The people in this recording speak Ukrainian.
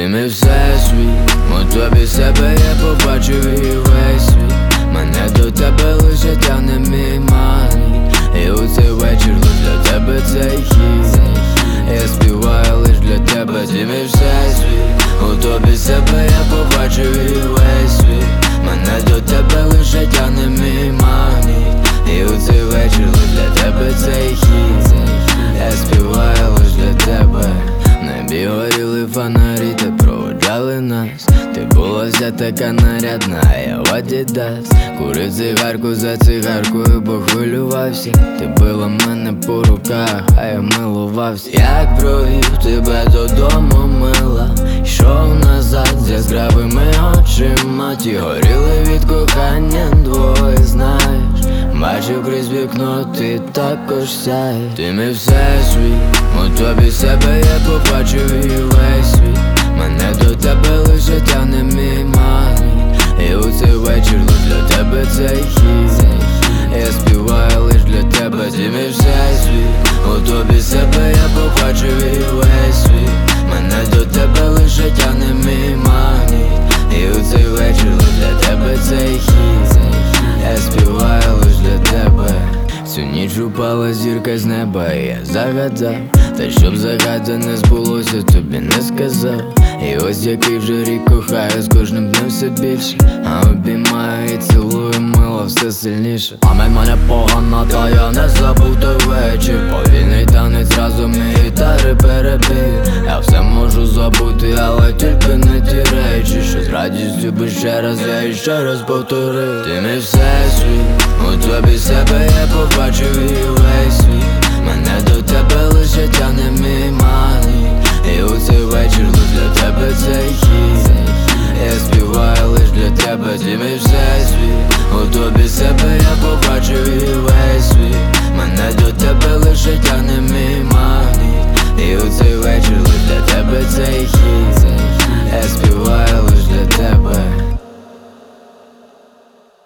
мій всесвіт, у тобі себе я побачив і весь світ. Мене до тебе лише тягне мій магніт, і у цей вечір лиш для тебе цей хіт. Я співаю лиш для тебе, ти мій всесвіт, у тобі себе я побачив і весь світ. Мене до тебе лише тягне мій магніт, і у цей вечір лиш для тебе цей хіт. Я співаю лиш для тебе. В небі горіли фонарі, ти проводжали нас. Ти була вся така нарядна, я в Адідас. Курив цигарку за цигаркою, бо хвилювався. Ти била мене по руках, а я милувався. Як провів тебе додому, мила, йшов назад з яскравими очима. Ті горіли від кохання двоє, знаєш. Бачив крізь вікно, ти також сяєш. Ти мій всесвіт, у тобі себе я побачив і весь світ. Мене до тебе лише тягне мій магніт, і у цей вечір лиш для тебе цей хіт. Я співаю лиш для тебе, ти мій всесвіт, у тобі себе я побачив і весь світ. Мене до тебе лише тягне мій магніт, і у цей вечір лиш для тебе цей хіт. Я співаю лиш для тебе. Цю ніч упала зірка з неба, і я загадав, та щоб загадане збулося, тобі не сказав. І ось який вже рік кохаю, з кожним днем все більше, а обіймаю і цілую, мило все сильніше. Пам'ять мене погана, та я не забув той вечір. Повільний танець разом і гітари перебив. Я все можу забути, але тільки не ті речі, що з радістю би ще раз, я іще раз повторив. Ти мій всесвіт, у тобі себе я побачив і весь